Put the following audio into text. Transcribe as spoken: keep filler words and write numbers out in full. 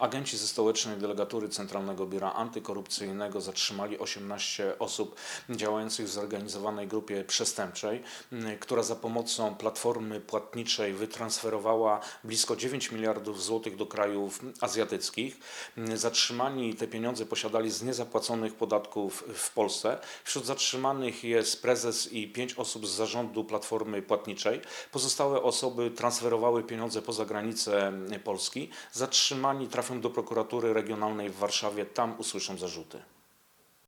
Agenci ze Stołecznej Delegatury Centralnego Biura Antykorupcyjnego zatrzymali osiemnaście osób działających w zorganizowanej grupie przestępczej, która za pomocą platformy płatniczej wytransferowała blisko dziewięć miliardów złotych do krajów azjatyckich. Zatrzymani te pieniądze posiadali z niezapłaconych podatków w Polsce. Wśród zatrzymanych jest prezes i pięć osób z zarządu platformy płatniczej. Pozostałe osoby transferowały pieniądze poza granice Polski. Zatrzymani trafią do prokuratury regionalnej w Warszawie, tam usłyszą zarzuty.